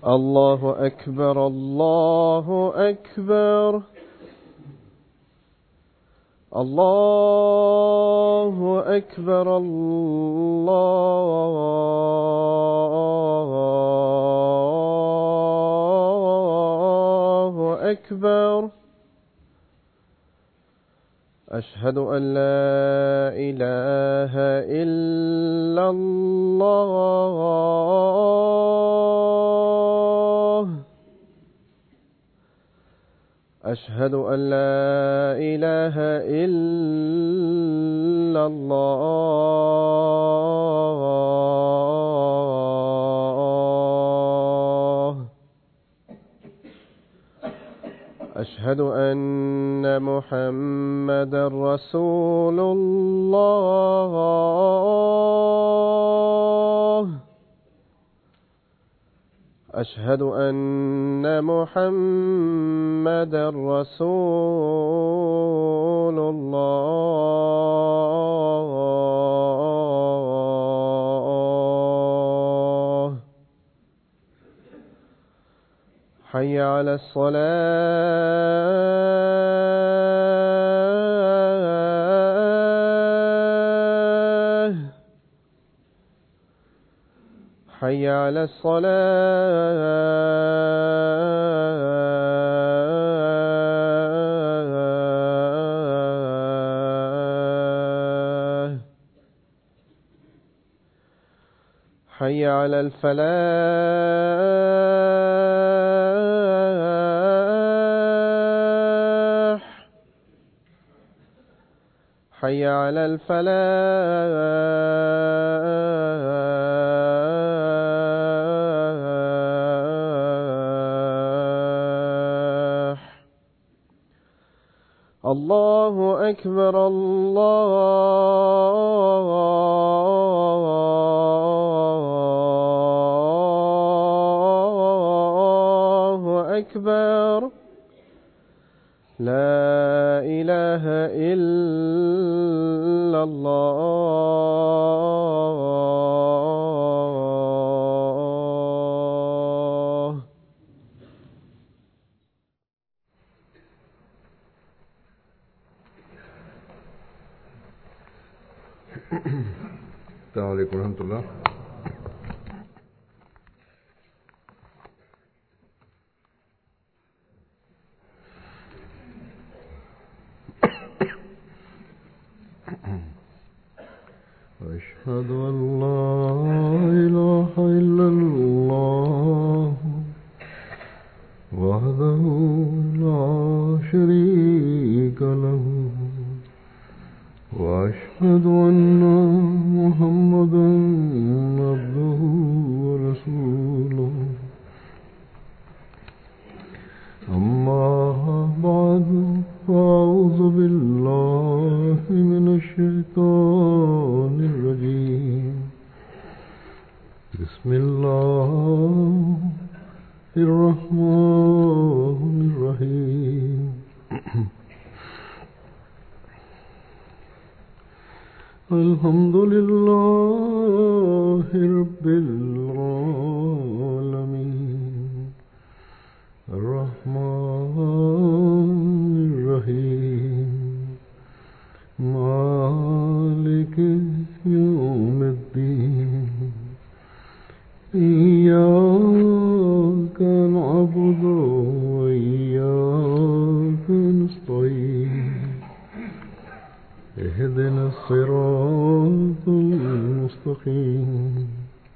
الله أكبر الله أكبر الله أكبر الله أكبر أشهد أن لا إله إلا الله أشهد أن لا إله إلا الله أشهد أن محمدا رسول الله أشهد أن محمدا رسول الله حي على الصلاة حي على الصلاة حي على الفلاح حي على الفلاح الله أكبر الله أكبر لا إله إلا الله السلام عليكم ورحمة الله. أشهد أن لا إله إلا الله وحده لا شريك له وأشهد أن محمدا عبده ورسوله أما بعد فأعوذ بالله من الشيطان الرجيم بسم الله الرحمن الرحيم الحمد لله رب العالمين الرحمن الرحيم مالك يوم الدين إياك نعبد وإياك نستعين اهدنا الصراط المستقيم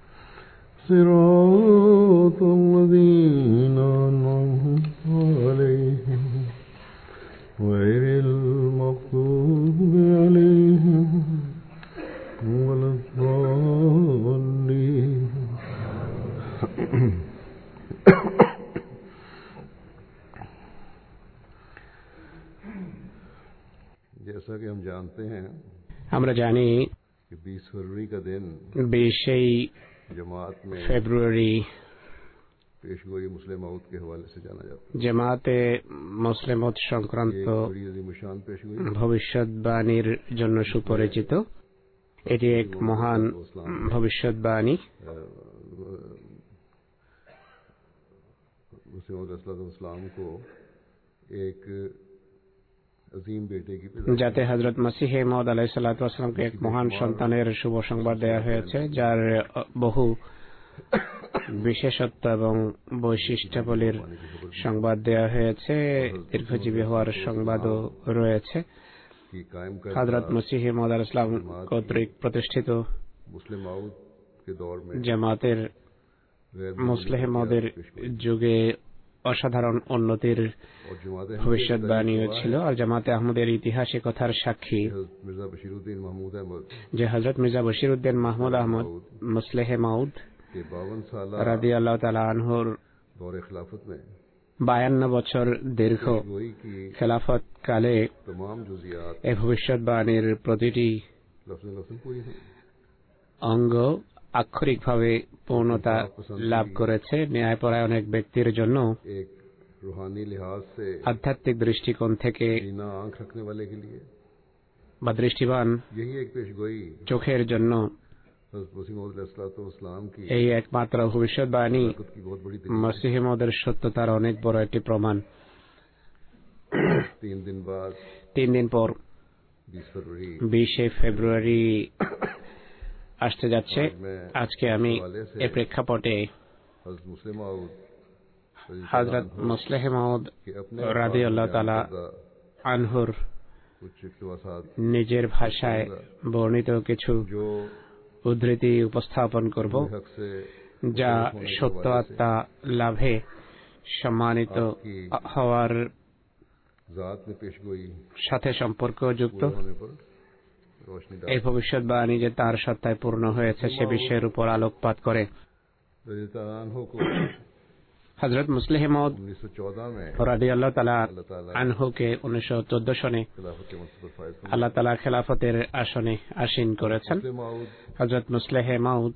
صراط الذين أنعمت عليهم غير المغضوب عليهم ولا الضالين. जैसा कि हम जानते हैं আমরা জানি कि 20 फरवरी का दिन 20 जमात में ফেব্রুয়ারি पेशगोई मुस्लिम मौत के हवाले से जाना जाता है। জামাতে মুসলিম মত সংক্রান্ত ভবিষ্যৎবাণীর জন্য সুপরিচিত। এটি এক মহান ভবিষ্যৎবাণী। मुस्लिम अलैहिस्सलाम को एक अजीम बेटे की যাতে হযরত মসিহ মাউদ আলাইহিস সালাতু ওয়াস সালামকে এক মহান সন্তানের শুভ সংবাদ দেয়া হয়েছে, যার বহু বিশেষত্ব এবং বৈশিষ্ট্যাবলীর সংবাদ দেয়া হয়েছে, দীর্ঘজীবী হওয়ার সংবাদও রয়েছে। कि कायम कर হযরত মসিহ মাউদ আলাইহিস সালাম কর্তৃক প্রতিষ্ঠিত मुस्लिम माउद के दौर में জামাতের মুসলিহ মাউদের যুগে অসাধারণ উন্নতির और जमात ভবিষ্যৎবাণীও ছিল। আর জামাতে আহমদের ইতিহাসে কথার সাক্ষী मिर्जा बशीरुद्दीन महमूद अहमद যে হযরত মির্জা বশিরউদ্দিন মাহমুদ আহমদ মুসলিহ মাউদ के 52 साल রাদিয়াল্লাহু তাআলা আনহুর दौर खिलाफत में 52 বছর দীর্ঘ गोई की খেলাফত কালে तमाम जुजियात এই ভবিষ্যৎবাণীর প্রতিটি लफ्ज़ पूरी हुई। অঙ্গ আক্ষরিকভাবে পূর্ণতা লাভ করেছে। ন্যায়পরায়ণ এক ব্যক্তির জন্য एक रूहानी लिहाज से আধ্যাত্মিক দৃষ্টিকোণ থেকে बिना आंख रखने वाले के लिए বা দৃষ্টিবান यही एक पेशगोई চোখের জন্য हज़रत मसीह मौऊद अलैहिस्सलाम की এই একমাত্র ভবিষ্যৎবাণী ताकत की बहुत बड़ी दलील। মসিহ মাউদের সত্যতার অনেক বড় একটি প্রমাণ। 3 दिन बाद 3 দিন পর 20 फरवरी 20 ফেব্রুয়ারি আসতে যাচ্ছে। আজকে আমি এই প্রেক্ষাপটে हज़रत मुस्लिम माउद হযরত মুসলিহ মাউদ के अपने রাদিয়াল্লাহু তাআলা আনহুর कुछ इक़्तिबासात নিজের ভাষায় বর্ণিত কিছু जो উদ্ধৃতি উপস্থাপন করব, हक से যা সত্য আত্মা লাভে সম্মানিত হওয়ার जात में पेशगोई সাথে সম্পর্কযুক্ত। होने पर रोशनी এই ভবিষ্যৎবাণী যে তার সত্তায় পূর্ণ হয়েছে সে বিষয়ের উপর আলোকপাত করে। डाल को হযরত মুসলিহ মাউদ 1914 में রাদিয়াল্লাহু তাআলা আনহুকে 1914 সনে खिलाफत के मनसब पर फायज फरमाया। আল্লাহ তাআলা খেলাফতের আসনে আসীন করেছেন। मुस्लिम माउद হযরত মুসলিহ মাউদ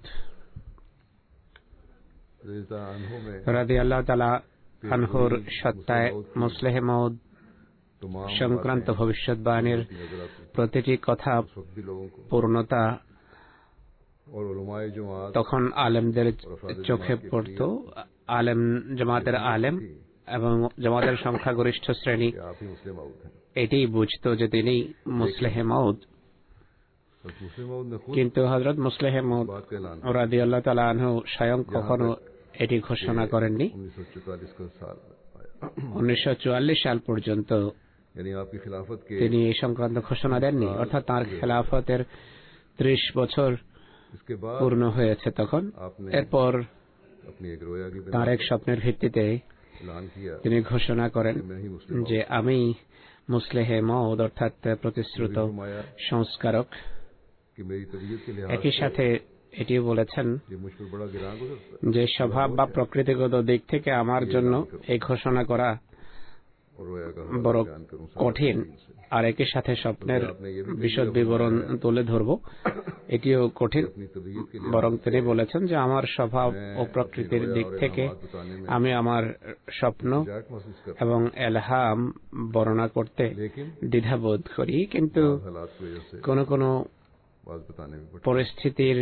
में রাদিয়াল্লাহু তাআলা আনহুর সত্তায় মুসলিহ মাউদ तमाम সংক্রান্ত ভবিষ্যৎবাণীর প্রতিটি কথা उस वक्त भी लोगों को পূর্ণতা और उलमाए जमात তখন আলেমদের চোখে পড়ত। আলেম জামাতের আলেম এবং জামাতের সংখ্যাগরিষ্ঠ শ্রেণী कि आप ही मुस्लिम माउद हैं। এটি বুঝতো যে তিনি মুসলিহ মাউদ। हज़रत मुस्लिम माउद ने खुद কিন্তু হযরত মুসলিহ মাউদ बात का ऐलान রাদিয়াল্লাহু তাআলা আনহু স্বয়ং কখনো এটি ঘোষণা করেননি। 1944 का साल आया, 1944 সাল পর্যন্ত यानी आपकी खिलाफत के তিনি এই সংক্রান্ত ঘোষণা দেননি। অর্থাৎ তাঁর খেলাফতের 30 বছর इसके बाद পূর্ণ হয়েছে তখন। এরপর अपनी एक रोया की তাঁর बिना এক স্বপ্নের ভিত্তিতে ऐलान किया তিনি ঘোষণা করেন कि मैं ही मुस्लिम যে আমি মুসলিহ মাউদ অর্থাৎ প্রতিশ্রুত फरमाया সংস্কারক। कि मेरी तबीयत के लिहाज একই সাথে এটিও বলেছেন से मुझ पर बड़ा गिरान गुजरता যে স্বভাব বা প্রকৃতিগত দিক থেকে আমার জন্য এই ঘোষণা করা और रोया का বড় बयान करूं কঠিন। আর একই সাথে স্বপ্নের বিশদ বিবরণ তুলে ধরব, এটিও কঠিন। अपनी तबीयत के लिए বরং তিনি বলেছেন যে আমার স্বভাব ও প্রকৃতির দিক থেকে আমি আমার স্বপ্ন जाट महसूस करता এবং এলহাম বর্ণনা করতে लेकिन দ্বিধাবোধ করি, কিন্তু हालात की वजह से কোনো কোনো बात बताने में पड़ता পরিস্থিতির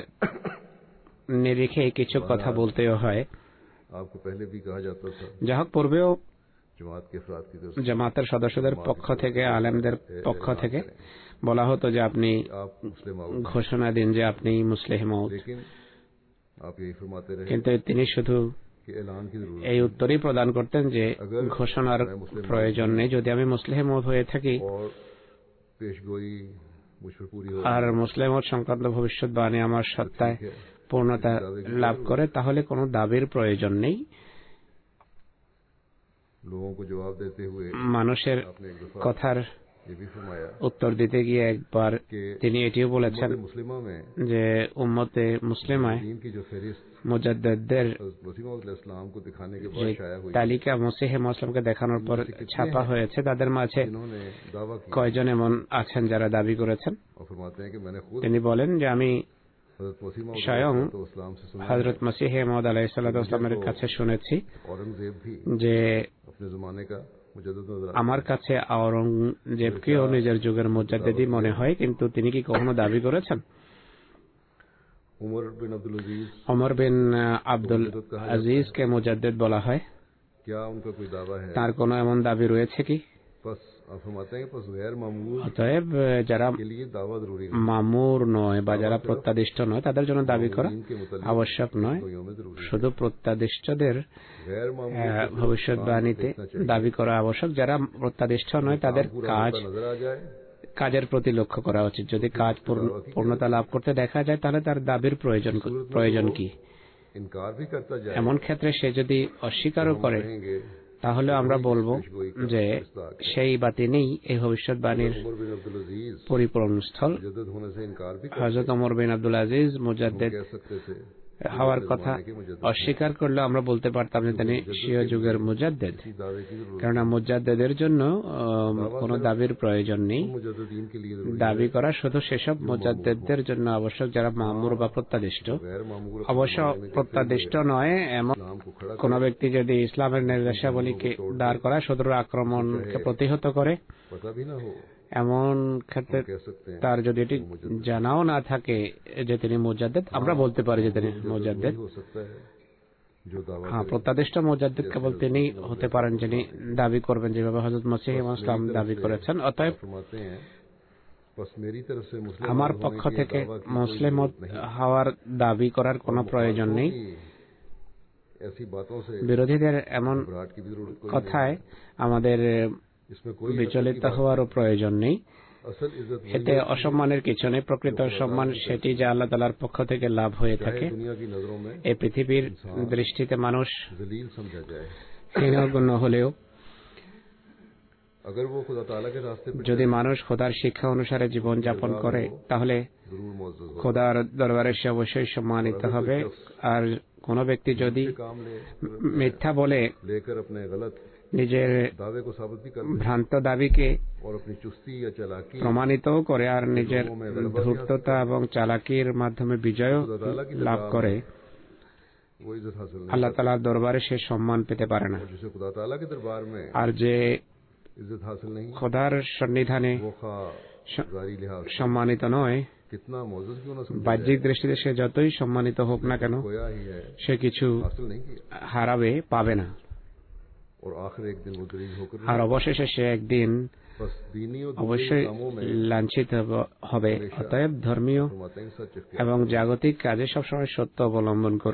নিরিখে কিছু কথা বলতেও হয়। आपको पहले भी कहा जाता था যা হোক, পূর্বেও जमात के अफराद की तरफ से জামাতের সদস্যদের পক্ষ থেকে আলেমদের পক্ষ থেকে বলা হতো যে আপনি आप मुस्लिम आओ, ঘোষণা দিন যে আপনি মুসলিহ মাউদ। लेकिन आप यही फरमाते रहे কিন্তু তিনি শুধু कि ऐलान की जरूरत এই উত্তরই প্রদান করতেন যে ঘোষণার প্রয়োজন নেই, যদি আমি মুসলিহ মাউদ হয়ে থাকি और पेशगोई मुझ पर पूरी हो আর মুসলিম মাউদ সংক্রান্ত ভবিষ্যৎবাণী আমার সত্তায় পূর্ণতা লাভ করে, তাহলে কোনো দাবির প্রয়োজন নেই। लोगों को जवाब देते हुए মানুষের आपने एक दफा কথার ये भी फरमाया উত্তর দিতে গিয়ে একবার তিনি এটিও বলেছেন मुस्लिमा में যে উম্মতে মুসলিমায় दीन की जो फहरिस्त মুজাদ্দিদদের मसीह मौऊद अलैहिस्सलाम को दिखाने के যে बाद शाया हुई, তালিকা মসিহে মুসলিমকে দেখানোর পর ছাপা হয়েছে, তাদের মাঝে जिन्होंने दावा किया কয়জন এমন আছেন যারা দাবি করেছেন। और फरमाते हैं कि मैंने खुद তিনি বলেন যে আমি हज़रत मसीह मौऊद স্বয়ং अलैहिस्सलाम से सुना হযরত মসিহ মাউদ আলাইহিস সালামের কাছে শুনেছি औरंगजेब भी যে अपने जमाने का मुजद्दिद नजर आता আমার কাছে আওরঙ্গজেবকেও নিজের যুগের মুজাদ্দিদি মনে হয়, কিন্তু তিনি কি কখনো দাবি করেছেন? है। उमर बिन अब्दुल अजीज ওমর বিন আব্দুল আজিজকে মুজাদ্দিদ বলা হয়। क्या उनका कोई दावा है? তার কোনো এমন দাবি রয়েছে কি? बस आप फरमाते हैं बस गैर मामूर অতএব যারা के लिए दावा जरूरी नहीं, মামুর নয় বা যারা প্রত্যাদিষ্ট নয় তাদের জন্য দাবি করা इनके मुतालिक আবশ্যক নয়। गोयों में जरूरी है। শুধু প্রত্যাদিষ্টদের गैर मामूर ভবিষ্যৎবাণীতে দাবি করা আবশ্যক। যারা প্রত্যাদিষ্ট নয় তাদের কাজ नजर आ जाए, কাজের প্রতি লক্ষ্য করা উচিত। যদি কাজ পূর্ণতা লাভ করতে দেখা যায় তাহলে তার দাবির প্রয়োজন কি? इनकार भी करता जाए, এমন ক্ষেত্রে সে যদি অস্বীকারও করে তাহলে আমরা বলবো যে সেই বা তিনিই এই ভবিষ্যৎবাণীর उमर बिन अब्दुल अजीज পরিপূর্ণ স্থল। मुजद्दिद होने से इनकार भी হযরত ওমর বিন আব্দুল আজিজ মুজাদ্দিদ कह सकते थे, হওয়ার কথা অস্বীকার করলে আমরা বলতে পারতাম যে তিনি শিয়া যুগের মুজাদ্দিদ। इसी दावे की जरूरत কেননা মুজাদ্দিদের জন্য কোনো দাবির প্রয়োজন নেই। मुजद्दिदीन के लिए जरूरी দাবি করা শুধু সেসব মুজাদ্দিদদের জন্য আবশ্যক যারা মামুর বা প্রত্যাদিষ্ট। गैर मामूर অবশ্য প্রত্যাদিষ্ট নয় এমন नाम को खड़ा কোন ব্যক্তি যদি ইসলামের নির্দেশাবলীকে দাঁড় করা শত্রুর আক্রমণকে প্রতিহত করে, पता भी ना हो, এমন ক্ষেত্রে कह सकते हैं তার যদি এটি জানাও না থাকে যে তিনি মুজাদ্দিদ, আমরা বলতে পারি যে তিনি মুজাদ্দিদ। हो सकता है जो दावा হ্যাঁ, প্রত্যাদিষ্ট মুজাদ্দিদ কেবল তিনি হতে পারেন যিনি দাবি করবেন যেভাবে হযরত মসিহ ইসলাম দাবি করেছেন। অতএব फरमाते हैं बस मेरी तरफ से मुस्लिम আমার পক্ষ থেকে মুসলিম হওয়ার দাবি করার কোনো প্রয়োজন নেই। ऐसी बातों से বিরোধীদের এমন घबराहट की भी जरूरत कोई কথায় আমাদের इसमें कोई বিচলিত হওয়ারও প্রয়োজন নেই। असल इज्जत এতে অসম্মানের কিছু নেই। প্রকৃত সম্মান সেটি যা আল্লাহ তাআলার পক্ষ থেকে লাভ হয়ে থাকে। दुनिया की नजरों में এই পৃথিবীর দৃষ্টিতে মানুষ जलील समझा जाए, হীনগণ্য হলেও अगर वो खुदा ताला के रास्ते पर যদি মানুষ খোদার শিক্ষা অনুসারে জীবন যাপন করে তাহলে जरूर मौजूद हो, খোদার দরবারে সে অবশ্যই সম্মানিত হবে। আর কোন ব্যক্তি যদি काम মিথ্যা বলে लेकर अपने गलत নিজের दावे को साबित भी कर ভ্রান্ত দাবিকে और अपनी चुस्ती या चालाकी প্রমাণিতও করে আর নিজের ধূর্ততা এবং চালাকির মাধ্যমে বিজয় লাভ করে, वो इज्जत हासिल नहीं, আল্লাহ তাআলার দরবারে সে সম্মান পেতে পারে না। जिसे खुदा ताला के दरबार में আর যে इज्जत हासिल नहीं, খোদার সন্নিধানে वो खा जारी लिहाज সম্মানিত নয়, कितना मौजूद क्यों ना समझे বাহ্যিক দৃষ্টিতে সে যতই সম্মানিত হোক না কেন खोया ही है, সে কিছু हासिल नहीं किया, হারাবে, পাবে না। और आखिर एक दिन वो दलील होकर আর অবশেষে সে একদিন बस दीनी और दुनियावी অবশ্যই कामों में লাঞ্ছিত হবে। অতএব ধর্মীয় फरमाते हैं सच इख्तियार। এবং জাগতিক কাজে সবসময় সত্য অবলম্বন করো।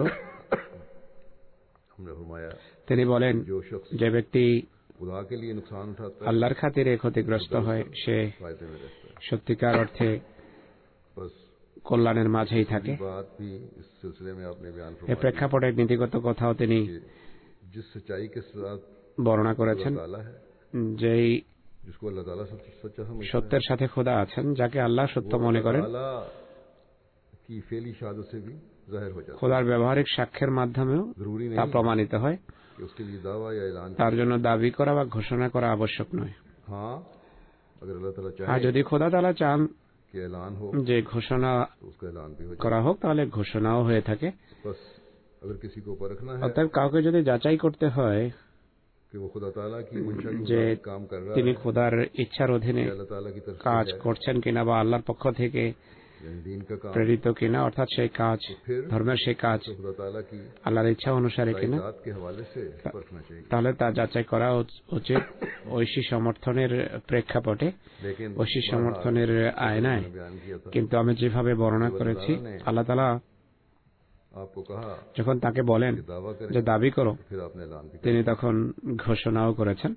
हमने फरमाया তিনি বলেন जो शख्स যে ব্যক্তি खुदा के लिए नुकसान उठाता है আল্লাহর খাতিরে ক্ষতিগ্রস্ত হয় সে फायदे में रहता है। সত্যিকার অর্থে बस কল্যাণের মাঝেই থাকে। बात भी इस सिलसिले में आपने बयान এই फरमाया প্রেক্ষাপটে নীতিগত কথাও তিনি कि जिस सच्चाई के साथ বর্ণনা করেছেন, अल्लाह ताला है, যেই जिसको अल्लाह ताला सच्चा समझता সত্যের সাথে খোদা আছেন, যাকে আল্লাহ সত্য মনে করেন, ताला की फेली शहादत से भी जाहिर हो जाता খোদার ব্যবহারিক সাক্ষ্যের মাধ্যমেও है। जरूरी তা नहीं প্রমাণিত হয়। कि उसके लिए दावा या ऐलान তার জন্য দাবি করা বা ঘোষণা করা আবশ্যক নয়। हाँ, अगर अल्लाह ताला আর चाहे যদি খোদা তাআলা চান कि ऐलान हो যে ঘোষণা तो उसका ऐलान भी हो जाए। করা হোক তাহলে ঘোষণাও হয়ে থাকে। बस अगर किसी को परखना है অতএব কাউকে যদি যাচাই করতে হয় कि वो खुदा ताला की मंशा के যে मुताबिक काम कर रहा তিনি है, খোদার ইচ্ছার অধীনে या अल्लाह ताला की तरफ কাজ से है, করছেন কিনা বা আল্লাহর পক্ষ থেকে यानी दीन का काम, প্রেরিত কিনা, অর্থাৎ সেই কাজ फिर ধর্মের সেই কাজ तो खुदा ताला की আল্লাহর ইচ্ছা অনুসারে কিনা, जात के हवाले से परखना चाहिए। তাহলে তা যাচাই করা উচিত ঐশী সমর্থনের প্রেক্ষাপটে, लेकिन ঐশী সমর্থনের আয়নায়। मैंने बयान किया था, কিন্তু আমি যেভাবে বর্ণনা করেছি, আল্লাহ তাআলা आपको कहा যখন তাকে বলেন कि दावा करें, যে দাবি করো, फिर आपने ऐलान भी তিনি तখন ঘোষণাও করেছেন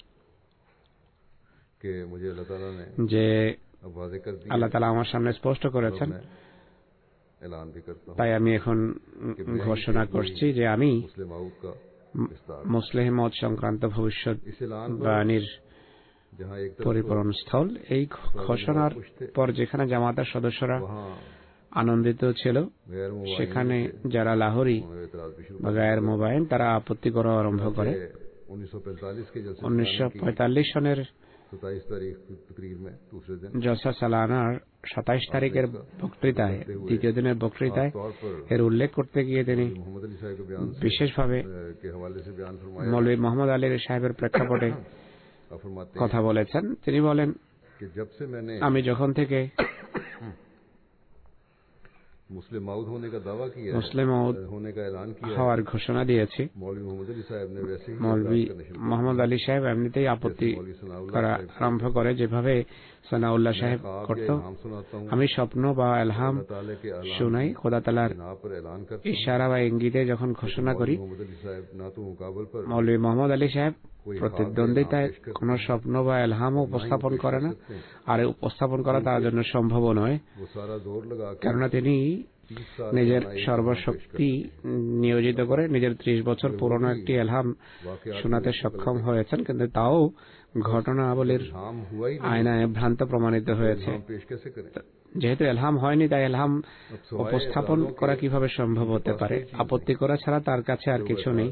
कि मुझे अल्लाह ताला ने যে अब वाज़ेह कर दिया, আল্লাহ তাআলা আমার সামনে স্পষ্ট করেছেন, मैं ऐलान भी करता हूँ তাই আমি এখন ঘোষণা করছি যে আমি मुस्लिम आउट का विस्तार। মুসলিম মত সংক্রান্ত ভবিষ্যৎ इस ऐलान पर বাণীর जहाँ एक तरफ পরিপূরণ স্থল। এই ঘোষণার পর যেখানে জামাতের সদস্যরা वहाँ আনন্দিত ছিল, गैर मुबाइन সেখানে যারা লাহোরি उन्होंने एतराज भी शुरू বা গায়ের মোবাইল তারা আপত্তি করা আরম্ভ করে। 1945 के जलसे 1945 সনের 27 तारीख की तकरीर में दूसरे दिन জলসা সালানার 27 তারিখের বক্তৃতায়, দ্বিতীয় দিনের বক্তৃতায় तौर पर এর उल्लेख করতে গিয়ে তিনি मोहम्मद अली साहब के बयान से বিশেষভাবে के हवाले से बयान फरमाया। মৌলভী মোহাম্মদ আলীর সাহেবের প্রেক্ষাপটে आप फरमाते কথা বলেছেন। তিনি বলেন, कि जब से मैंने আমি যখন থেকে मुस्लिम माउद होने का दावा किया মুসলিম মাউদ होने का ऐलान किया হওয়ার ঘোষণা দিয়েছি। मौलवी मोहम्मद अली साहब ने वैसे ही মৌলভী करने शुरू মোহাম্মদ আলী সাহেব এমনিতেই আপত্তি করা আরম্ভ করে, যেভাবে সানাউল্লাহ সাহেব করত। আমি স্বপ্ন বা এলহাম শুনাই, খোদা তাআলার ইশারা বা ইঙ্গিতে যখন ঘোষণা করি। মৌলভী মোহাম্মদ আলী সাহেব প্রতিদ্বন্দ্বিতায় কোন স্বপ্ন বা এলহাম উপস্থাপন করে না, আর উপস্থাপন করা তার জন্য সম্ভব নয়, কেননা তিনি নিজের সর্বশক্তি নিয়োজিত করে নিজের 30 বছর পুরনো একটি এলহাম শোনাতে সক্ষম হয়েছেন, কিন্তু তাও ঘটনাবলীর আয়নায় ভ্রান্ত প্রমাণিত হয়েছে। যেহেতু এলহাম হয়নি, তাই এলহাম উপস্থাপন করা কিভাবে সম্ভব হতে পারে? আপত্তি করা ছাড়া তার কাছে আর কিছু নেই।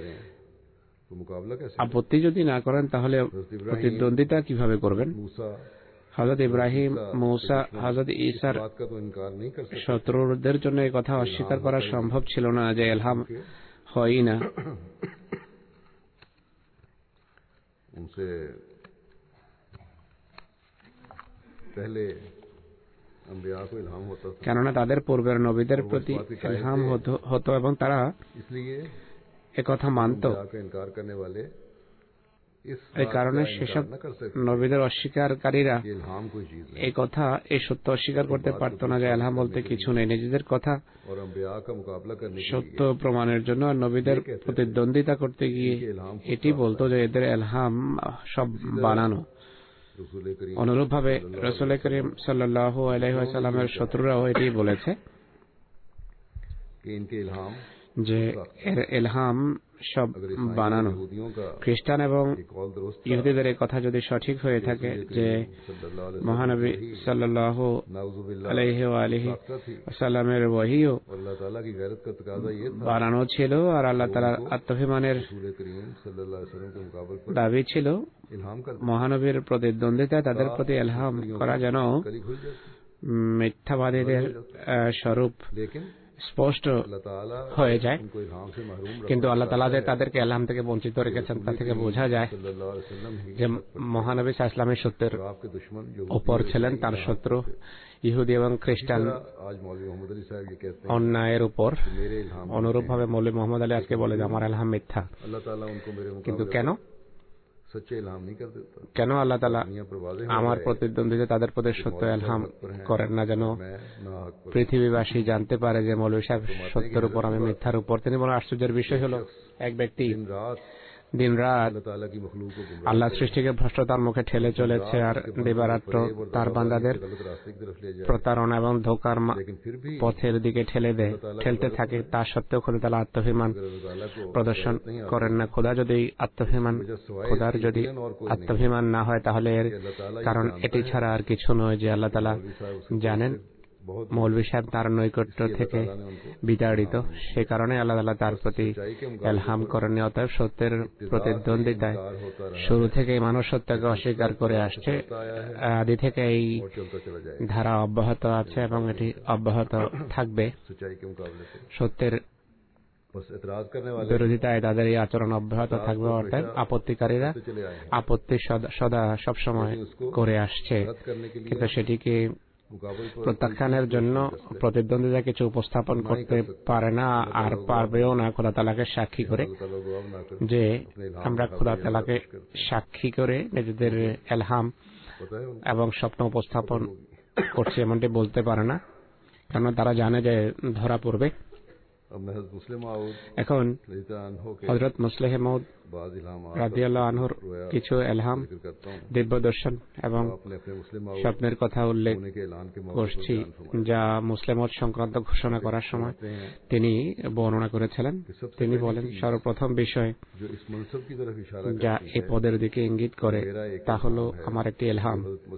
আপত্তি যদি না করেন তাহলে প্রতিদ্বন্দ্বিতা কিভাবে করবেন? হযরত ইব্রাহিম, মূসা, হযরত ঈসার শত্রুদের জন্য এই কথা অস্বীকার করা সম্ভব ছিল না যে এলহাম হয়ই না। কেননা তাদের পূর্বের নবীদের প্রতি এলহাম হতো এবং তারা একথা মানত। এই কারণে সেসব নবীদের অস্বীকারীরা এই সত্য অস্বীকার করতে পারত না যে এলহাম বলতে কিছু নেই। নিজেদের কথা সত্য প্রমাণের জন্য আর নবীদের প্রতিদ্বন্দ্বিতা করতে গিয়ে এটি বলতো যে এদের এলহাম সব বানানো। অনুরূপভাবে রাসূল করিম সাল্লাল্লাহু আলাইহি ওয়াসাল্লামের শত্রুরাও এটি বলেছে যে এর এলহাম সব বানানো। খ্রিস্টান এবং ইহুদিদের এই কথা যদি সঠিক হয়ে থাকে যে মহানবী সাল্লাল্লাহু আলাইহি ওয়াসাল্লামের ওয়াহিও বানানো ছিল আর আল্লাহ তাআলার আত্মভিমানের দাবি ছিল, মহানবীর প্রতিদ্বন্দ্বিতায় তাদের প্রতি এলহাম করা যেন মিথ্যাবাদীদের স্বরূপ স্পষ্ট হয়ে যায়। কিন্তু আল্লাহ তাআলা তাদেরকে এলহাম থেকে বঞ্চিত রেখেছেন, তা থেকে বোঝা যায় যে মহানবী সাল্লাল্লাহু আলাইহি ওয়াসাল্লাম সত্যের উপর ছিলেন, তার শত্রু ইহুদি এবং খ্রিস্টান অন্যায়ের উপর। অনুরূপভাবে মৌলভী মোহাম্মদ আলী আজকে বলে যে আমার এলহাম মিথ্যা। কিন্তু কেন আল্লাহ তাআলা আমার প্রতিদ্বন্দ্বীদের তাদের প্রতি সত্য এলহাম করেন না, যেন পৃথিবীবাসী জানতে পারে যে মৌলভী সাহেব সত্যের উপর, আমি মিথ্যার উপর। তিনি বলেন আশ্চর্যের বিষয় হলো এক ব্যক্তি দিনরাত আল্লাহ সৃষ্টিকে ভ্রষ্টতার মুখে ঠেলে চলেছে আর দিবারাত্র তার বান্দাদের প্রতারণা এবং ধোঁকার পথের দিকে ঠেলতে থাকে। তা সত্ত্বেও খোদা তাআলা আত্মভিমান প্রদর্শন করেন না। খোদার যদি আত্মভিমান না হয় তাহলে এর কারণ এটি ছাড়া আর কিছু নয় যে আল্লাহ তাআলা জানেন মৌলভী সাহেব তার নৈকট্য থেকে বিতাড়িত, সে কারণে আল্লাহ তাআলা তার প্রতি এলহাম করেননি। অতএব সত্যের প্রতিদ্বন্দ্বিতায় শুরু থেকেই মানুষ সত্যকে অস্বীকার করে আসছে। আদি থেকে এই ধারা অব্যাহত আছে এবং এটি অব্যাহত থাকবে। সত্যের বিরোধিতায় তাদের এই আচরণ অব্যাহত থাকবে। অর্থাৎ আপত্তিকারীরা আপত্তি সদা সবসময় করে আসছে, কিন্তু সেটিকে প্রত্যাখ্যানের জন্য প্রতিদ্বন্দ্বীরা কিছু উপস্থাপন করতে পারে না আর পারবেও না, খোদা তাআলাকে সাক্ষী করে। যে আমরা খোদা তাআলাকে সাক্ষী করে নিজেদের এলহাম এবং স্বপ্ন উপস্থাপন করছি এমনটি বলতে পারে না, কারণ তারা জানে যে ধরা পড়বে। এখন হযরত মুসলিহ মাউদ রাদিয়াল্লাহু আনহুর কিছু এলহাম, দিব্য দর্শন এবং স্বপ্নের কথা উল্লেখ করছি যা মুসলিম মাউদ সংক্রান্ত ঘোষণা করার সময় তিনি বর্ণনা করেছিলেন। তিনি বলেন সর্বপ্রথম বিষয় যা এই পদের দিকে ইঙ্গিত করে তা হলো আমার একটি এলহাম।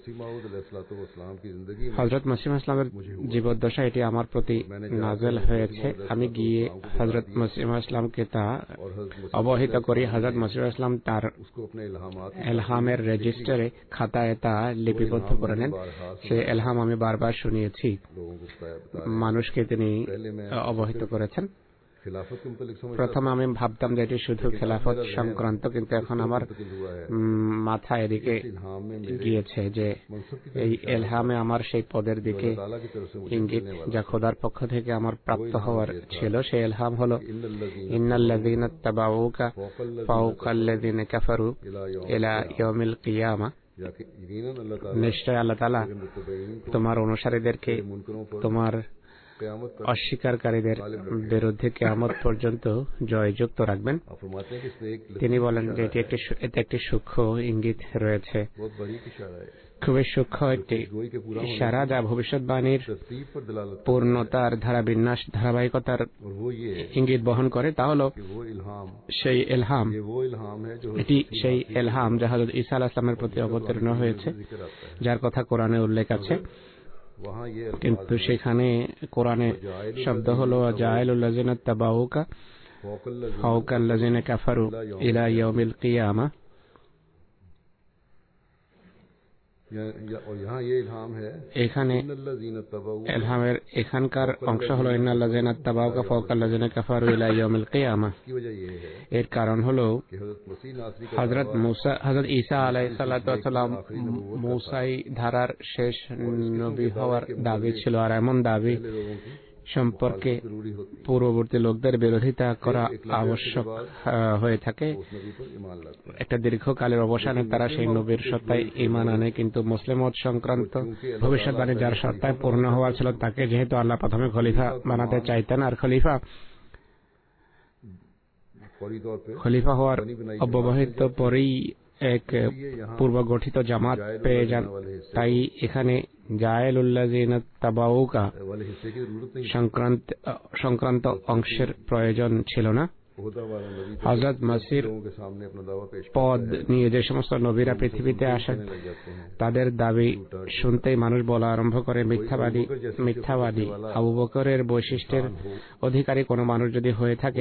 হযরত মসিহ ইসলামের জীবদ্দশা এটি আমার প্রতি নাযিল হয়েছে। আমি গিয়ে হযরত মসিহ ইসলামকে তা অবহিত করি। হযরত মসিহ ইসলাম তার এলহামের রেজিস্টারে খাতায় তা লিপিবদ্ধ করে নেন। সে এলহাম আমি বারবার শুনিয়েছি, মানুষকে তিনি অবহিত করেছেন। প্রথম আমি ভাবতাম যে এটি শুধু খেলাফত সংক্রান্ত, কিন্তু এখন আমার মাথা এদিকে গিয়েছে যে এই এলহামে আমার সেই পদের দিকে ইঙ্গিত যা খোদার পক্ষ থেকে আমার প্রাপ্ত হওয়ার ছিল। সেই এলহাম হলো ইন্নাল্লাযীনা তাবাউকা ফাওকাল্লাযীনা কাফারু ইলা ইয়াউমিল কিয়ামা। নিশ্চয় আল্লাহ তাআলা তোমার অনুসারীদেরকে তোমার অস্বীকারীদের বিরুদ্ধে কিয়ামত পর্যন্ত জয়যুক্ত রাখবেন। তিনি বলেন যে এতে একটি সূক্ষ্ম ইঙ্গিত রয়েছে, খুবই সূক্ষ্ম একটি ইশারা যা ভবিষ্যৎবাণীর পূর্ণতার ধারাবাহিকতার ইঙ্গিত বহন করে। তা হল সেই এলহাম, এটি সেই এলহাম যা হযরত ঈসা আলাইহিস সালামের প্রতি অবতীর্ণ হয়েছে, যার কথা কোরআনে উল্লেখ আছে। কিন্তু সেখানে কোরআনে শব্দ হলো জাইলুল্লাযিনা তাবাউকা ফাওকাল্লাযিনা কাফারু ইলা ইয়াউমিল কিয়ামা। এখানে এলহামের এখানকার অংশ হলো ইন্নাল্লাযিনা তাবাউকা ফাওকাল্লাযিনা কাফারু ইলা ইয়াউমিল কিয়ামা। এর কারণ হলো হযরত ঈসা আলাইহিস সালাতু ওয়াস সালাম মুসাই ধারার শেষ নবী হওয়ার দাবি ছিল, আর এমন দাবি সম্পর্কে পূর্ববর্তী লোকদের বিরোধিতা করা আবশ্যক হয়ে থাকে। একটা দীর্ঘকালের অবসানে তারা সেই নবীর সত্তায় ঈমান আনে, কিন্তু মুসলিম উম্মত সংক্রান্ত ভবিষ্যৎবাণী যার সত্তায় পূর্ণ হওয়ার ছিল তাকে যেহেতু আল্লাহ প্রথমে খলিফা বানাতে চাইতেন, আর খলিফা হওয়ার অব্যবহিত পরেই এক পূর্ব গঠিত জামাত পেয়ে যান, তাই এখানে জাইলুল্লাযিনা তাবাউকা সংক্রান্ত অংশের প্রয়োজন ছিল না। হযরত মসির পদ নিয়ে যে সমস্ত নবীরা পৃথিবীতে আসেন তাদের দাবি শুনতেই মানুষ বলা আরম্ভ করে মিথ্যাবাদী। আবু বকরের বৈশিষ্ট্যের অধিকারী কোনো মানুষ যদি হয়ে থাকে,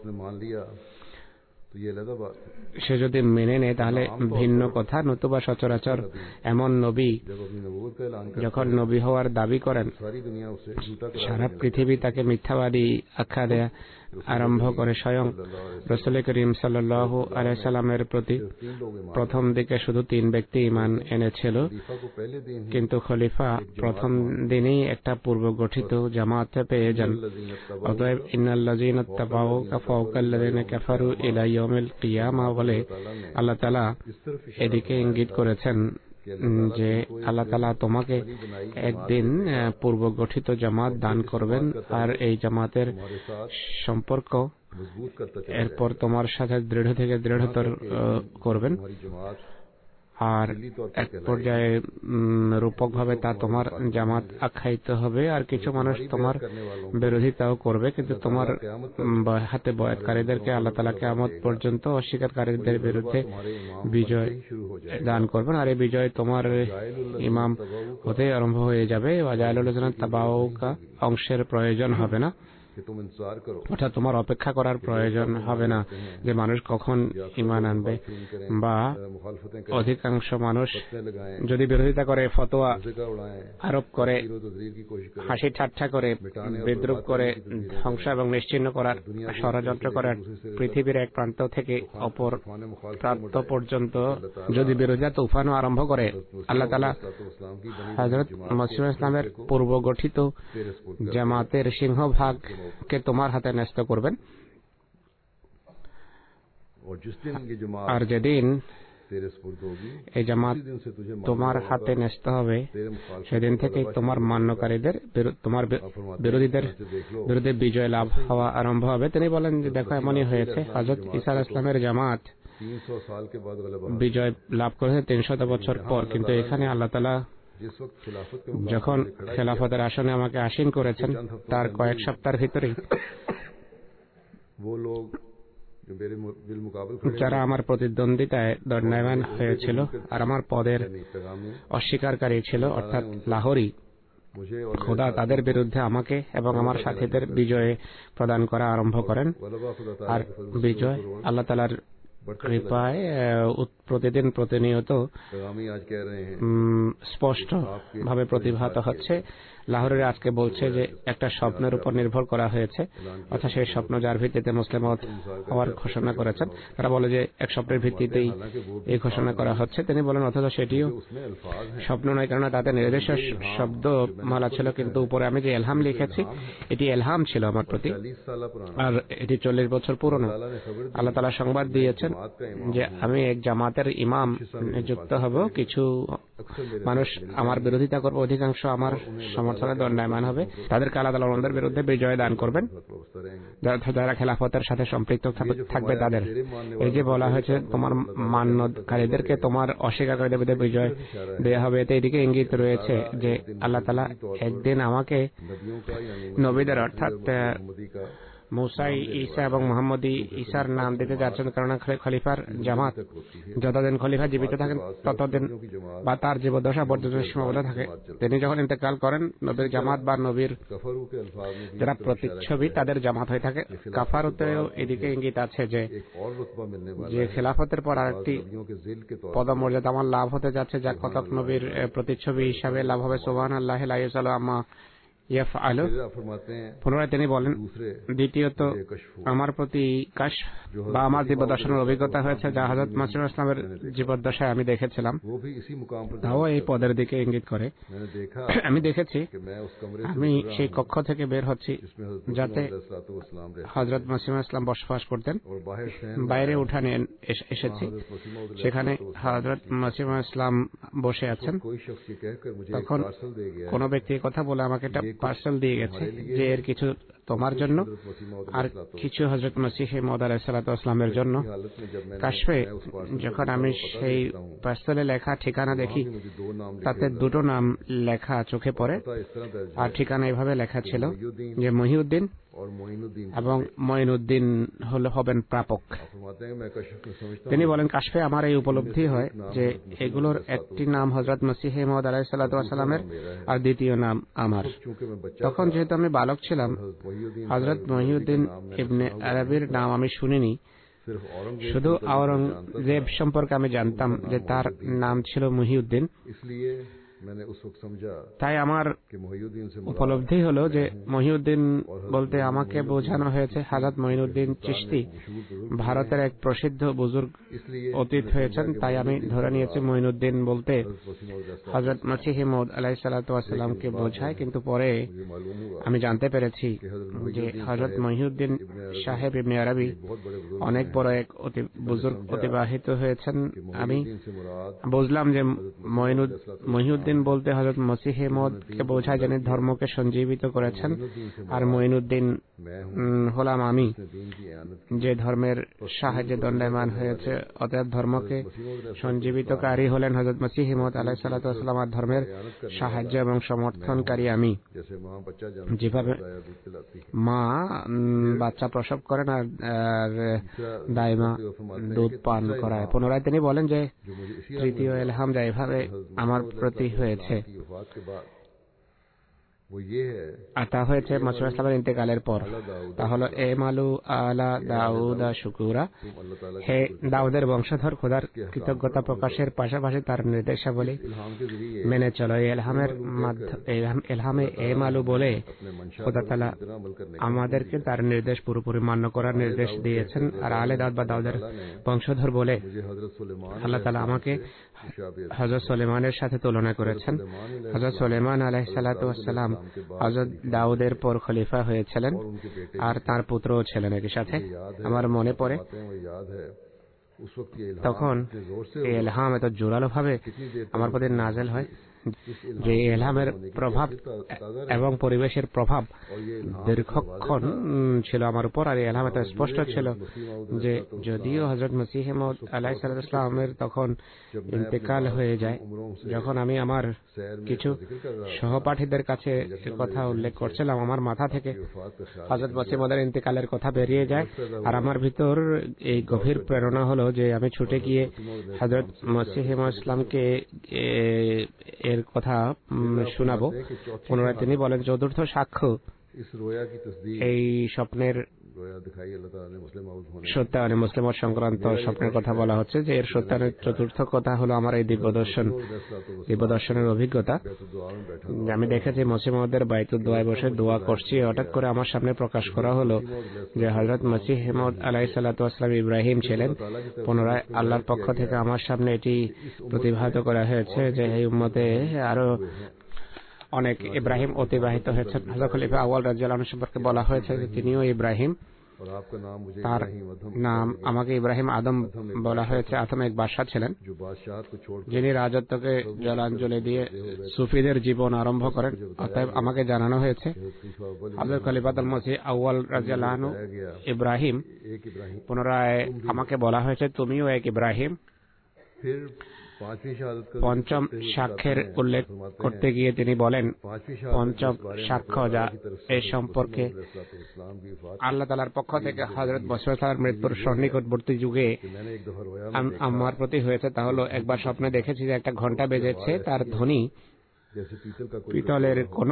সে যদি মেনে নেয় তাহলে ভিন্ন কথা, নতুবা সচরাচর এমন নবী যখন নবী হওয়ার দাবি করেন সারা পৃথিবী তাকে মিথ্যাবাদী আখ্যা দেয়া আরম্ভ করে। স্বয়ং রাসূল করিম সাল্লাল্লাহু আলাইহি সাল্লামের প্রতি প্রথম দিকে শুধু 3 ব্যক্তি ঈমান এনেছিল, কিন্তু খলিফা প্রথম দিনেই একটা পূর্ব গঠিত জামাত পেয়ে যান। অতএব ইন্নাল্লাযিনা তাবাউকা ফাওকাল্লাযিনা কাফারু ইলা ইয়াউমিল কিয়ামা বলে আল্লাহ তাআলা এদিকে ইঙ্গিত করেছেন যে আল্লাহ তাআলা তোমাকে একদিন পূর্ব গঠিত জামাত দান করবেন, আর এই জামাতের সম্পর্ক এরপর তোমার সাথে দৃঢ় থেকে দৃঢ়তর করবেন, আর এক পর্যায়ে রূপকভাবে তা তোমার জামাত আখ্যায়িত হবে। আর কিছু মানুষ তোমার বিরোধিতাও করবে, কিন্তু তোমার হাতে বয়াতকারীদেরকে আল্লাহ তাআলা কিয়ামত পর্যন্ত অস্বীকারীদের বিরুদ্ধে বিজয় দান করবেন, আর এই বিজয় তোমার ইমাম হতে আরম্ভ হয়ে যাবে। জাইলুল্লাযিনা তাবাউকা অংশের প্রয়োজন হবে না, অর্থাৎ তোমার অপেক্ষা করার প্রয়োজন হবে না যে মানুষ কখন ঈমান আনবে, বা অধিকাংশ মানুষ যদি বিরোধিতা করে, ফতোয়া আরোপ করে, হাসি ঠাট্টা করে, বিদ্রুপ করে, ধ্বংস এবং নিশ্চিহ্ন করার ষড়যন্ত্র করার পৃথিবীর এক প্রান্ত থেকে অপর প্রান্ত পর্যন্ত যদি বিরোধিতা তুফানও আরম্ভ করে, আল্লাহ তাআলা হযরত মসিহ ইসলামের পূর্ব গঠিত জামাতের সিংহভাগ কে তোমার হাতে ন্যস্ত করবেন। আর যেদিন এই জামাত তোমার হাতে ন্যস্ত হবে, সেদিন থেকে তোমার মান্যকারীদের তোমার বিরোধীদের বিরুদ্ধে বিজয় লাভ হওয়া আরম্ভ হবে। তিনি বলেন যে দেখো এমনই হয়েছে, হযরত ঈসা আলাইহিস সালামের জামাত বিজয় লাভ করেছে 300 বছর পর, কিন্তু এখানে আল্লাহ তাআলা যখন খেলাফতের আসনে আমাকে আসীন করেছেন তার কয়েক সপ্তাহের ভিতরেই যারা আমার প্রতিদ্বন্দ্বিতায় দণ্ডায়মান হয়েছিল আর আমার পদের অস্বীকারী ছিল, অর্থাৎ লাহোরী, খোদা তাদের বিরুদ্ধে আমাকে এবং আমার সাথীদের বিজয় প্রদান করা আরম্ভ করেন। আর বিজয় আল্লাহ তাআলার কৃপায় প্রতিদিন প্রতিনিয়ত স্পষ্ট ভাবে প্রতিভাত হচ্ছে। লাহোরের আজকে বলছে যে একটা স্বপ্নের উপর নির্ভর করা হয়েছে, অর্থাৎ সেই স্বপ্ন যার ভিত্তিতে মুসলিম হওয়ার ঘোষণা করেছেন। তারা বলে যে এক স্বপ্নের ভিত্তিতেই এই ঘোষণা করা হচ্ছে। তিনি বলেন অথচ সেটিও স্বপ্ন নয়, কেননা তাতে নির্দিষ্ট শব্দ মালা ছিল, কিন্তু উপরে আমি যে এলহাম লিখেছি এটি এলহাম ছিল আমার প্রতি, আর এটি 40 বছর পুরনো। আল্লাহ তাআলা সংবাদ দিয়েছেন যে আমি এক জামাতের ইমাম নিযুক্ত হব, কিছু মানুষ আমার বিরোধিতা করবে, অধিকাংশ আমার সমর্থনে দণ্ডায়মান হবে, তাদেরকে আল্লাহ তাআলা ওনাদের বিরুদ্ধে বিজয় দান করবেন, যারা খেলাফতের সাথে সম্পৃক্ত থাকবে তাদের। এই যে বলা হয়েছে তোমার মান্যকারীদেরকে তোমার অস্বীকারীদের বিরুদ্ধে বিজয় দেওয়া হবে, এতে এদিকে ইঙ্গিত রয়েছে যে আল্লাহ তাআলা একদিন আমাকে নবীদের অর্থাৎ মুসা, ঈসা এবং মুহাম্মদ ঈসার নাম দিতে যাচ্ছেন, কারণ খলিফার জামাত যতদিন খলিফা জীবিত থাকেন ততদিন বা তার জীবদ্দশা পর্যন্ত সীমাবদ্ধ থাকে। তিনি যখন ইন্তেকাল করেন নবীর জামাত বা নবীর যারা প্রতিচ্ছবি তাদের জামাত হয়ে থাকে। কাফারতেও এদিকে ইঙ্গিত আছে যে খেলাফতের পর আরেকটি পদমর্যাদা আমার লাভ হতে যাচ্ছে, যা কতক নবীর প্রতিচ্ছবি হিসাবে লাভ হবে। সুবহানাল্লাহি লা ইয়াসালু আম্মা ইয়াফআলু। পুনরায় তিনি বলেন দ্বিতীয়ত আমার প্রতি কাশফ বা আমার জীবদ্দশার অভিজ্ঞতা হয়েছে, যা হযরত মাসিহ ইসলামের জীবদ্দশায় আমি দেখেছিলাম, তাও এই পদের দিকে ইঙ্গিত করে। আমি দেখেছি আমি সেই কক্ষ থেকে বের হচ্ছি যাতে হযরত মাসিহ ইসলাম বসবাস করতেন, বাইরে উঠানে এসেছি, সেখানে হযরত মাসিহ ইসলাম বসে আছেন। তখন কোন ব্যক্তি কথা বলে আমাকে একটা পার্সেল দিয়ে গেছে যে এর কিছু তোমার জন্য আর কিছু হযরত মসিহ মাউদ আলাইহিস সালাতু ওয়াস সালামের জন্য। কাশফে যখন আমি সেই পার্সেলে লেখা ঠিকানা দেখি, তাতে দুটো নাম লেখা চোখে পড়ে, আর ঠিকানা এভাবে লেখা ছিল যে মহিউদ্দিন এবং মঈনুদ্দিন হবেন প্রাপক। তিনি বলেন কাশফে আমার এই উপলব্ধি হয় যে এগুলোর একটি নাম হযরত মসিহ মাউদ আলাইহিস সালাতু ওয়াস সালামের আর দ্বিতীয় নাম আমার। তখন যেহেতু আমি বালক ছিলাম, হযরত মহিউদ্দিন ইবনে আরবির নাম আমি শুনিনি, শুধু আওরঙ্গজেব সম্পর্কে আমি জানতাম যে তার নাম ছিল মহিউদ্দিন। তাই আমার উপলব্ধি হলো যে মহিউদ্দিন বলতে আমাকে বোঝানো হয়েছে হযরত মঈনুদ্দিন চিশতি, ভারতের এক প্রসিদ্ধ বুজুর্গ অতীত হয়েছেন। তাই আমি ধরে নিয়েছি মঈনুদ্দিন বলতে হযরত মসিহ মাউদ আলাইহিস সালাতু ওয়াস সালামকে বোঝায়, কিন্তু পরে আমি জানতে পেরেছি যে হযরত মহিউদ্দিন সাহেব ইবনে আরবি অনেক বড় এক বুজুর্গ অতিবাহিত হয়েছেন। আমি বুঝলাম যে মহিউদ্দিন বলতে হযরত মসিহ মাউদকে বোঝায়, যিনি ধর্মকে সঞ্জীবিত করেছেন, আর মঈনুদ্দিন হলাম আমি, যে ধর্মের সাহায্যে দণ্ডায়মান হয়েছে। অতএব ধর্মকে সঞ্জীবিতকারী হলেন হযরত মসিহ মাউদ আলাইহিস সালাতু ওয়াস সালাম, আর ধর্মের সাহায্য এবং সমর্থনকারী আমি। যেভাবে মা বাচ্চা প্রসব করেন আর দাইমা দুধ পান করায়। পুনরায় তিনি বলেন যে তৃতীয় ইলহাম যা এভাবে আমার প্রতি হয়েছে, আর তা হয়েছে মাসিহ ইসলামের ইন্তেকালের পর। তা হলো এ মালু আলা দাউদা শুকুরা, হে দাউদের বংশধর, খোদার কৃতজ্ঞতা প্রকাশের পাশাপাশি তার নির্দেশাবলী মেনে চলো। এলহামে এ মালু বলে খোদা তাআলা আমাদেরকে তার নির্দেশ পুরোপুরি মান্য করার নির্দেশ দিয়েছেন। আর আলে দাউদ বা দাউদের বংশধর বলে আল্লাহ তাআলা আমাকে হযরত সুলাইমানের সাথে তুলনা করেছেন। হযরত সুলাইমান আলাইহিস সালাতু ওয়াস সালাম হযরত দাউদের পর খলিফা হয়েছিলেন, আর তার পুত্রও ছিলেন একই সাথে। আমার মনে পড়ে তখন এই ইলহাম এত জোরালো ভাবে আমার প্রতি নাযিল হয় যে ইলহামের প্রভাব এবং পরিবেশের প্রভাব দীর্ঘক্ষণ ছিল আমার উপর। আর ইলহাম এত স্পষ্ট ছিল যে যদিও হযরত মসিহ মাউদ আলাইহিস সালামের তখন ইন্তেকাল হয়ে যায়, যখন আমি আমার কিছু সহপাঠীদের কাছে কথা উল্লেখ করছিলাম, আমার মাথা থেকে হযরত মসিহ মাউদের ইন্তেকালের কথা বেরিয়ে যায়, আর আমার ভিতর এই গভীর প্রেরণা হলো যে আমি ছুটে গিয়ে হযরত মসিহ মাউদ ইসলামকে এর কথা শোনাবো। পুনরায় তিনি বলেন চতুর্থ সাক্ষ্য এই স্বপ্নের সত্যায়নে মুসলিম সংক্রান্ত স্বপ্নের কথা বলা হচ্ছে যে এর সত্যায়নের চতুর্থ কথা হলো আমার এই দিব্যদর্শনের অভিজ্ঞতা। আমি দেখেছি মসিহ মউদের বাইতুদ দোয়ায় বসে দোয়া করছি, হঠাৎ করে আমার সামনে প্রকাশ করা হলো যে হযরত মসিহ মউদ আলাইহিস সালাতু ওয়াস সালাম ইব্রাহিম ছিলেন। পুনরায় আল্লাহর পক্ষ থেকে আমার সামনে এটি প্রতিভাত করা হয়েছে যে এই উম্মতে আরো অনেক ইব্রাহিম অতিবাহিত হয়েছে। হযরত খলিফা আউয়াল রাদিয়াল্লাহু আনহু সম্পর্কে বলা হয়েছে যে তিনিও ইব্রাহিম, তার নাম আমাকে ইব্রাহিম আদম বলা হয়েছে। আদম এক বাদশাহ ছিলেন যিনি রাজত্বকে জলাঞ্জলি দিয়ে সুফিদের জীবন আরম্ভ করেন। অতএব আমাকে জানানো হয়েছে হযরত খলিফাতুল মসিহ আউয়াল রাদিয়াল্লাহু আনহু ইব্রাহিম। পুনরায় আমাকে বলা হয়েছে তুমিও এক ইব্রাহিম। পঞ্চম সাক্ষ্যের উল্লেখ করতে গিয়ে তিনি বলেন পঞ্চম সাক্ষ্য যা এই সম্পর্কে আল্লাহ তাআলার পক্ষ থেকে হযরত মসিহ সাল্লাল্লাহু মৃত্যুর সন্নিকটবর্তী যুগে আমার প্রতি হয়েছে তা হলো একবার স্বপ্নে দেখেছি যে একটা ঘন্টা বেজেছে, তার ধ্বনি পিতলের কোন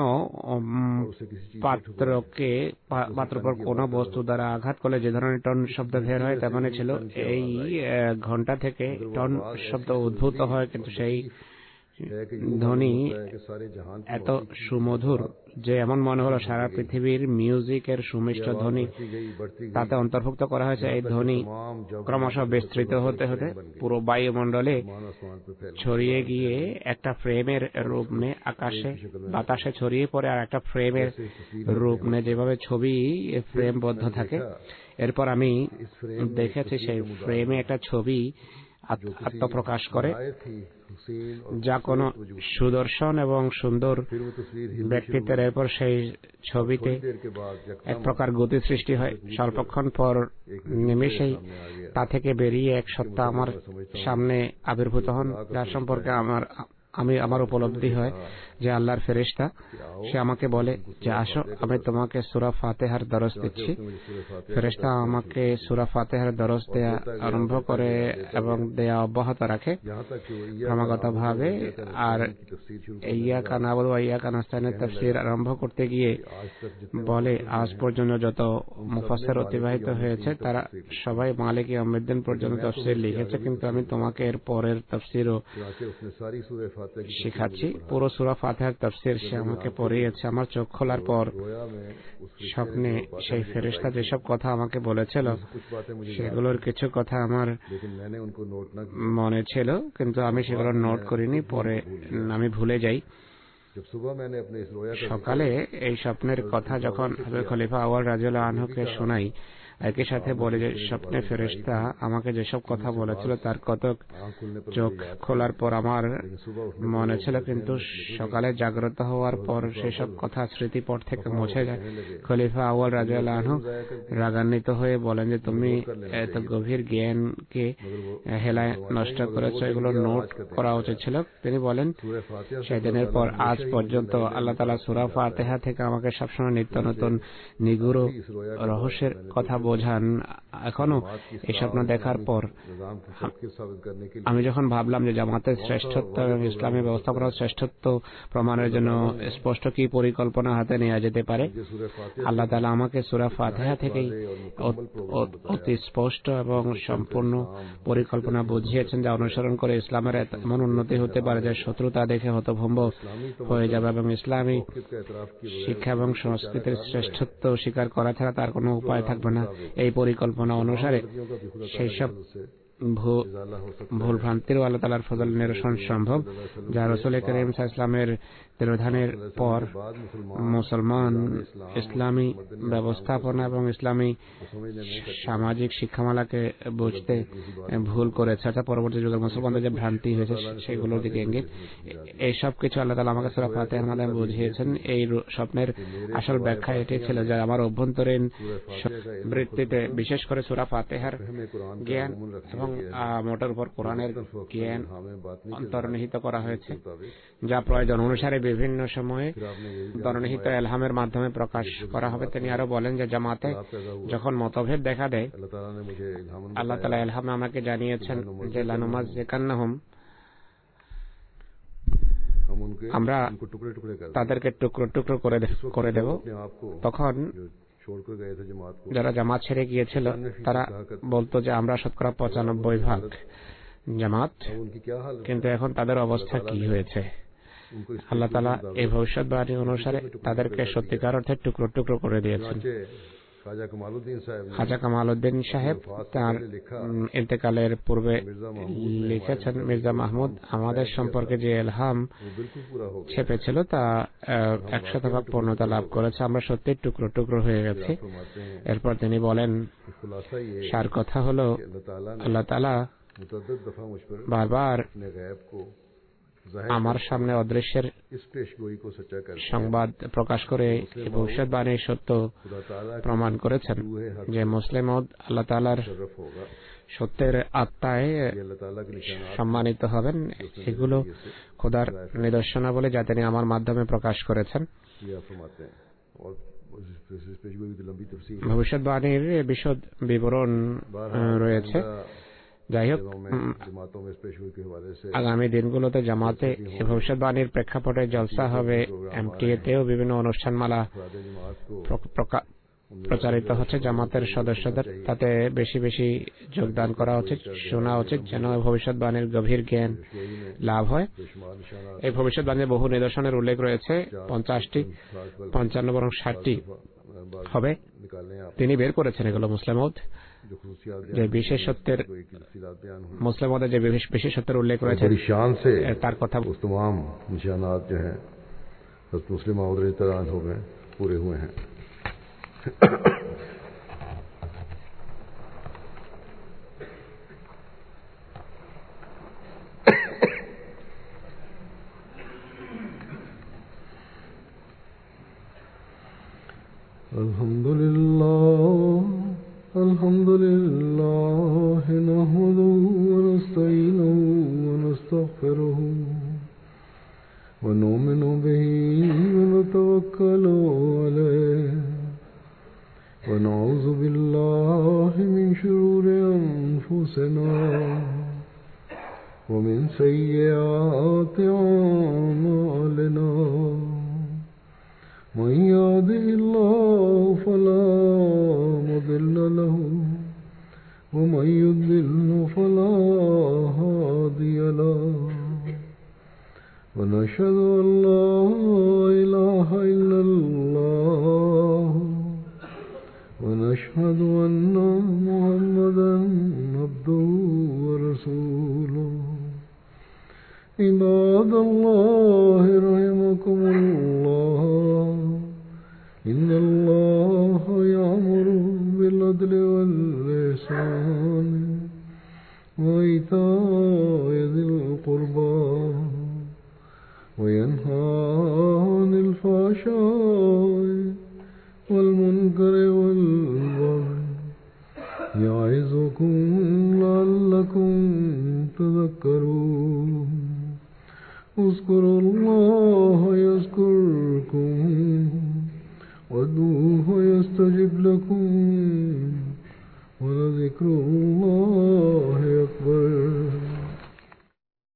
পাত্রের উপর কোন বস্তু দ্বারা আঘাত করলে যে ধরনের টন শব্দ বের হয় তেমনই ছিল। এই ঘন্টা থেকে টন শব্দ উদ্ভূত হয়, কিন্তু সেই ধ্বনি এত সুমধুর যে এমন মনে হলো সারা পৃথিবীর মিউজিকের সুমিষ্ট ধ্বনি তাতে অন্তর্ভুক্ত করা হয়েছে। এই ধ্বনি ক্রমশ বিস্তৃত হতে হতে পুরো বায়ুমণ্ডলে ছড়িয়ে গিয়ে একটা ফ্রেমের রূপ নিয়ে আকাশে বাতাসে ছড়িয়ে পড়ে আর একটা ফ্রেমের রূপ নিয়ে যেভাবে ছবি ফ্রেমবদ্ধ থাকে। এরপর আমি দেখেছি সেই ফ্রেমে একটা ছবি আত্মপ্রকাশ করে যা কোন সুদর্শন এবং সুন্দর ব্যক্তিত্বের। এরপর সেই ছবিতে এক প্রকার গতি সৃষ্টি হয়। স্বল্পক্ষণ পর নিমেষেই তা থেকে বেরিয়ে এক সত্তা আমার সামনে আবির্ভূত হন, যার সম্পর্কে আমার উপলব্ধি হয় যে আল্লাহর ফেরেশতা। সে আমাকে বলে যে আসো আমি তোমাকে সূরা ফাতিহার দরস দিচ্ছি। ফেরেশতা আমাকে সূরা ফাতিহার দরস দেয়া আরম্ভ করে এবং দেয়া অব্যাহত রাখে ক্রমাগতভাবে। আর ইয়্যাকা না'বুদু ওয়া ইয়্যাকা নাস্তাইনের তাফসীর আরম্ভ করতে গিয়ে বলে আজ পর্যন্ত যত মুফাসসির অতিবাহিত হয়েছে তারা সবাই মালিক ইয়াউমিদ্দিন পর্যন্ত তাফসীর লিখেছে, কিন্তু আমি তোমাকে এর পরের তাফসীরও শিখাচ্ছি। পুরো সূরা ফাতিহার তাফসীর সে আমাকে পড়িয়েছে। আমার চোখ খোলার পর স্বপ্নে সেই ফেরেশতা যেসব কথা আমাকে বলেছিল সেগুলোর কিছু কথা আমার মনে ছিল, কিন্তু আমি সেগুলো নোট করিনি, পরে আমি ভুলে যাই। সকালে এই স্বপ্নের কথা যখন হযরত খলিফা আউয়াল রাদিয়াল্লাহু আনহুকে শোনাই, একই সাথে বলে যে স্বপ্নে ফেরেশতা আমাকে যেসব কথা বলেছিল তার কতক চোখ খোলার পর আমার মনে ছিল, কিন্তু সকালে জাগ্রত হওয়ার পর সেসব কথা স্মৃতিপট থেকে মুছে যায়। খলিফা আউয়াল রাদিয়াল্লাহু আনহু রাগান্বিত হয়ে বলেন যে তুমি এত গভীর জ্ঞানকে হেলায় নষ্ট করেছ, এগুলো নোট করা উচিত ছিল। তিনি বলেন সেদিনের পর আজ পর্যন্ত আল্লাহ তাআলা সূরা ফাতিহা থেকে আমাকে সবসময় নিত্য নতুন নিগুড় রহস্যের কথা বোঝান। এখনো এই স্বপ্ন দেখার পর আমি যখন ভাবলাম যে জামাতের শ্রেষ্ঠত্ব এবং ইসলামী ব্যবস্থাপনার শ্রেষ্ঠত্ব প্রমাণের জন্য স্পষ্ট কি পরিকল্পনা হাতে নেওয়া যেতে পারে, আল্লাহ তাআলা আমাকে সূরা ফাতিহা থেকেই অতি স্পষ্ট এবং সম্পূর্ণ পরিকল্পনা বুঝিয়েছেন, যা অনুসরণ করে ইসলামের এমন উন্নতি হতে পারে যে শত্রু তা দেখে হতভম্ব হয়ে যাবে এবং ইসলামী শিক্ষা এবং সংস্কৃতির শ্রেষ্ঠত্ব স্বীকার করা ছাড়া তার কোনো উপায় থাকবে না। এই পরিকল্পনা অনুসারে সেই সব ভুল ভ্রান্তিরও আল্লাহ তাআলার ফজল নিরসন সম্ভব, যা রাসূল করিম সাল্লাল্লাহু আলাইহি ওয়াসাল্লামের তিরোধানের পর মুসলমান ইসলামী ব্যবস্থাপনা এবং ইসলামী সামাজিক শিক্ষামালাকে বুঝতে ভুল করেছে, অর্থাৎ পরবর্তী যুগের মুসলমানদের যে ভ্রান্তি হয়েছে সেগুলোর দিকে ইঙ্গিত। এই সব কিছু আল্লাহ তাআলা আমাকে সূরা ফাতিহার মাধ্যমে বুঝিয়েছেন। এই স্বপ্নের আসল ব্যাখ্যা এটি ছিল যে আমার অভ্যন্তরীণ বৃত্তিতে বিশেষ করে সূরা ফাতিহার জ্ঞান এবং মোটের উপর কোরআনের জ্ঞান অন্তর্নিহিত করা হয়েছে, যা প্রয়োজন অনুসারে বিভিন্ন সময়ে অন্তর্নিহিত ইলহামের মাধ্যমে প্রকাশ করা হবে। তিনি আরো বলেন যে জামাতে যখন মতভেদ দেখা দেয় আল্লাহ তাআলা ইলহামে আমাকে জানিয়েছেন যে লানুমাজ্জিকান্নাহুম, আমরা তাদেরকে টুকরো টুকরো করে দেব। তখন যারা জামাত ছেড়ে গিয়েছিল তারা বলতো যে আমরা শতকরা 95% জামাত, কিন্তু এখন তাদের অবস্থা কি হয়েছে? আল্লাহ তাআলা এই ভবিষ্যৎবাণী অনুসারে তাদেরকে সত্যিকার অর্থে টুকরো টুকরো করে দিয়েছেন। খাজা কামাল উদ্দিন সাহেব তার ইন্তেকালের পূর্বে লিখেছেন, মির্জা মাহমুদ আমাদের সম্পর্কে যে ইলহাম ছেপেছিল তা 100% পূর্ণতা লাভ করেছে, আমরা সত্যি টুকরো টুকরো হয়ে গেছি। এরপর তিনি বলেন, সার কথা হলো আল্লাহ তাআলা বারবার আমার সামনে অদৃশ্যের সংবাদ প্রকাশ করে এই ভবিষ্যৎবাণীর সত্য প্রমাণ করেছেন যে মুসলিম আল্লাহ তাআলার সত্যের আত্মায় সম্মানিত হবেন। এগুলো খোদার নিদর্শনাবলী যা তিনি আমার মাধ্যমে প্রকাশ করেছেন। ভবিষ্যৎবাণীর বিশদ বিবরণ রয়েছে। যাই হোক, আগামী দিনগুলোতে জামাতে ভবিষ্যৎবাণীর প্রেক্ষাপটে জলসা হবে, এমটিএ তেও বিভিন্ন অনুষ্ঠানমালা প্রচারিত হচ্ছে। জামাতের সদস্যদের তাতে বেশি বেশি যোগদান করা উচিত, শোনা উচিত, যেন ভবিষ্যৎবাণীর গভীর জ্ঞান লাভ হয়। এই ভবিষ্যৎবাণীর বহু নিদর্শনের উল্লেখ রয়েছে, 50টি, 55 বরং 60টি হবে। তিনি বের করেছেন এগুলো মুসলিমউদ যে বিশেষত্বের মুসলিমদের যে বিশেষত্বের উল্লেখ রয়েছে তার কথা तमाम निशानात जो हैं मुस्लिम तरह हो गए पूरे हुए हैं। अल्हम्दुलिल्लाह नहमदुहु व नस्तईनुहु व नस्तगफिरुहु व नुमिनु बिही व नतवक्कलु अलैहि व नऊज़ु बिल्लाहि मिन शुरूरि अनफुसिना व मिन सय्यिआति अअमालिना। من يهده الله فلا مضل له ومن يضلل فلا هادي له ونشهد أن لا إله إلا الله ونشهد أن محمدا عبده ورسوله. عباد الله رحمكم الله إن الله يأمر بالعدل والإحسان وإيتاء ذي القربى وينهى عن الفحشاء والمنكر والبغي يعظكم لعلكم تذكرون. اذكروا